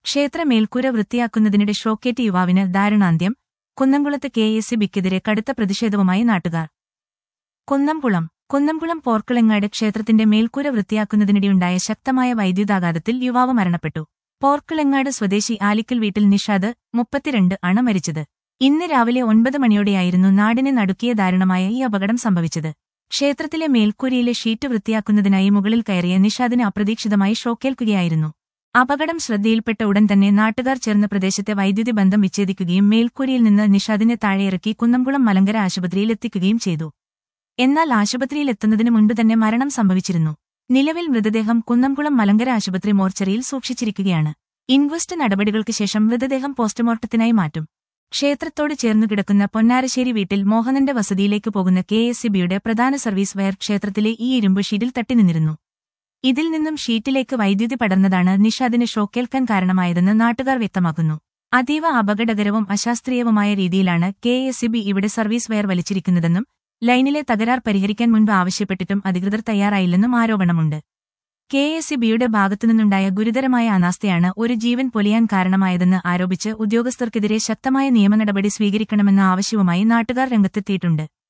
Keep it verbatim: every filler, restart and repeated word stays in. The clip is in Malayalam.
ക്ഷേത്ര മേൽക്കൂര വൃത്തിയാക്കുന്നതിനിടെ ഷോക്കേറ്റ് യുവാവിന് ദാരുണാന്ത്യം. കുന്നംകുളത്ത് കെ എസ് ഇ ബിക്കെതിരെ കടുത്ത പ്രതിഷേധവുമായി നാട്ടുകാർ. കുന്നംകുളം കുന്നംകുളം പോർക്കിളങ്ങാട് ക്ഷേത്രത്തിന്റെ മേൽക്കൂര വൃത്തിയാക്കുന്നതിനിടെയുണ്ടായ ശക്തമായ വൈദ്യുതാഘാതത്തിൽ യുവാവ് മരണപ്പെട്ടു. പോർക്കിളങ്ങാട് സ്വദേശി ആലിക്കൽ വീട്ടിൽ നിഷാദ്, മുപ്പത്തിരണ്ട് ആണ് മരിച്ചത്. ഇന്ന് രാവിലെ ഒൻപത് മണിയോടെയായിരുന്നു നാടിനെ നടുക്കിയ ദാരുണമായ ഈ അപകടം സംഭവിച്ചത്. ക്ഷേത്രത്തിലെ മേൽക്കൂരയിലെ ഷീറ്റ് വൃത്തിയാക്കുന്നതിനായി മുകളിൽ കയറിയ നിഷാദിന് അപ്രതീക്ഷിതമായി ഷോക്കേൽക്കുകയായിരുന്നു. അപകടം ശ്രദ്ധയിൽപ്പെട്ട ഉടൻ തന്നെ നാട്ടുകാർ ചേർന്ന് പ്രദേശത്തെ വൈദ്യുതി ബന്ധം വിച്ഛേദിക്കുകയും മേൽക്കൂരയിൽ നിന്ന് നിഷാദിനെ താഴെയിറക്കി കുന്നംകുളം മലങ്കര ആശുപത്രിയിലെത്തിക്കുകയും ചെയ്തു. എന്നാൽ ആശുപത്രിയിലെത്തുന്നതിന് മുൻപ് തന്നെ മരണം സംഭവിച്ചിരുന്നു. നിലവിൽ മൃതദേഹം കുന്നംകുളം മലങ്കര ആശുപത്രി മോർച്ചറിയിൽ സൂക്ഷിച്ചിരിക്കുകയാണ്. ഇൻക്വസ്റ്റ് നടപടികൾക്ക് ശേഷം മൃതദേഹം പോസ്റ്റ്മോർട്ടത്തിനായി മാറ്റും. ക്ഷേത്രത്തോട് ചേർന്നുകിടക്കുന്ന പൊന്നാരശ്ശേരി വീട്ടിൽ മോഹനന്റെ വസതിയിലേക്ക് പോകുന്ന കെ എസ് ഇ ബിയുടെ പ്രധാന സർവീസ് വയർ ക്ഷേത്രത്തിലെ ഈ ഇരുമ്പ് ഷീറ്റിൽ തട്ടിനിന്നിരുന്നു. ഇതിൽ നിന്നും ഷീറ്റിലേക്ക് വൈദ്യുതി പടർന്നതാണ് നിഷാദിന് ഷോക്കേൽക്കാൻ കാരണമായതെന്ന് നാട്ടുകാർ വ്യക്തമാക്കുന്നു. അതീവ അപകടകരവും അശാസ്ത്രീയവുമായ രീതിയിലാണ് കെ എസ് ഇ ബി ഇവിടെ സർവീസ് വയർ വലിച്ചിരിക്കുന്നതെന്നും ലൈനിലെ തകരാർ പരിഹരിക്കാൻ മുൻപ് ആവശ്യപ്പെട്ടിട്ടും അധികൃതർ തയ്യാറായില്ലെന്നും ആരോപണമുണ്ട്. കെ എസ് ഇ ബിയുടെ ഭാഗത്തുനിന്നുണ്ടായ ഗുരുതരമായ അനാസ്ഥയാണ് ഒരു ജീവൻ പൊലിയാൻ കാരണമായതെന്ന് ആരോപിച്ച് ഉദ്യോഗസ്ഥർക്കെതിരെ ശക്തമായ നിയമനടപടി സ്വീകരിക്കണമെന്ന ആവശ്യവുമായി നാട്ടുകാർ രംഗത്തെത്തിയിട്ടുണ്ട്.